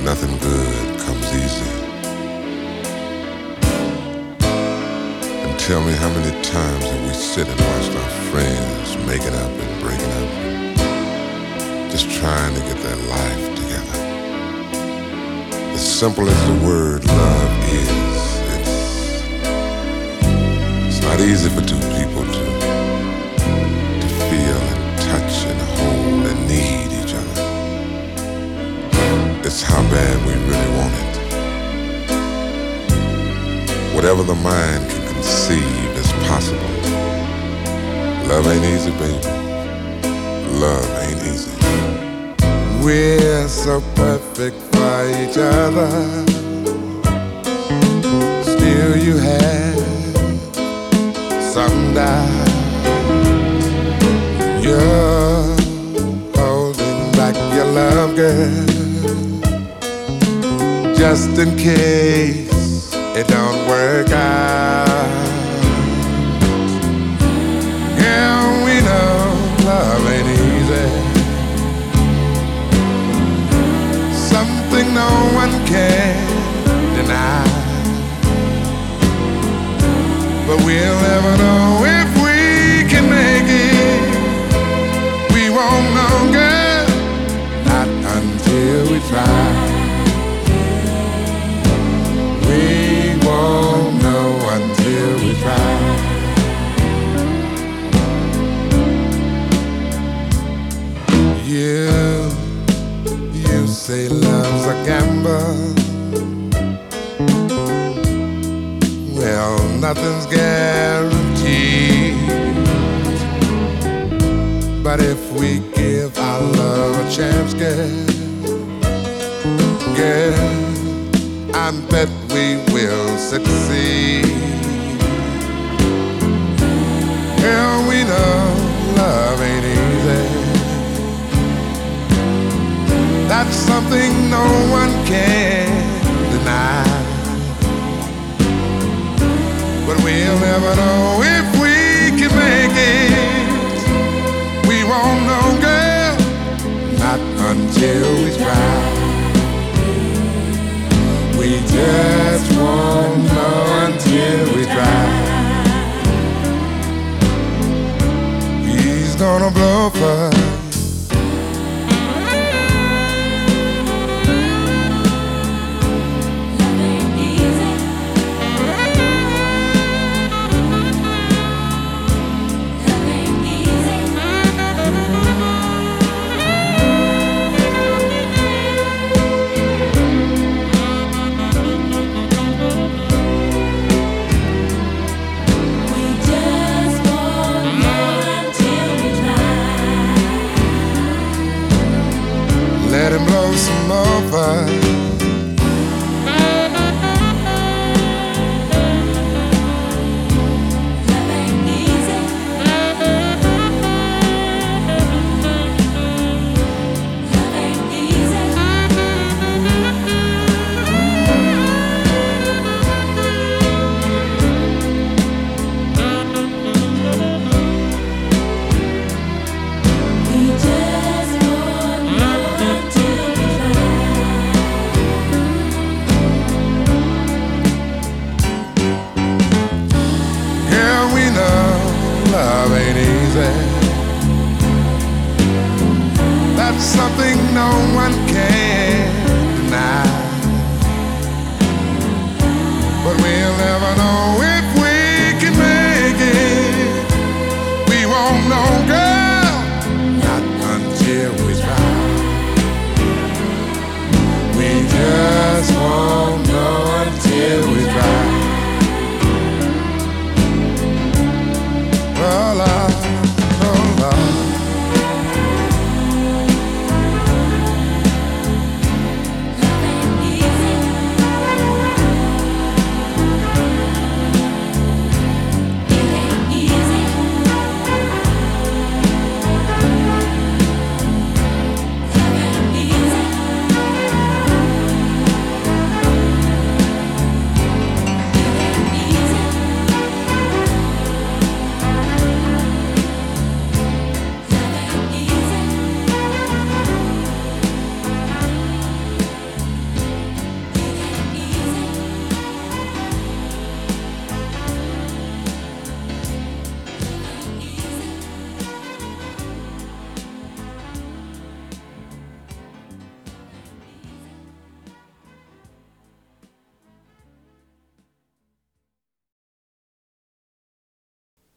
Nothing good comes easy. And tell me, how many times have we sit and watched our friends making up and breaking up, just trying to get their life together. As simple as the word love is, it's not easy for two people to feel and touch and hold and need each other. It's how bad we really want it. Whatever the mind can conceive is possible. Love ain't easy, baby. Love ain't easy. We're so perfect for each other. Still you have some doubt. You're holding back your love, girl, just in case it don't work out. Yeah, we know love ain't easy, something no one can deny. But we'll never know if we can make it. We won't know, girl, not until we try. We won't know until we try. You say love's a gamble. Well, nothing's guaranteed. But if we give our love a chance, girl, I bet we will succeed. Girl, we know love ain't easy. That's something no one can deny. But we'll never know if we can make it. We won't know, girl, not until we try. We just won't know until we try. He's gonna blow for us. Let him blow some over. Love ain't easy. Love ain't easy. We just won't know until we try. Girl, we know love ain't easy. That's something no one can deny. But we'll never know if we can make it. We won't know, girl, not until we try. We just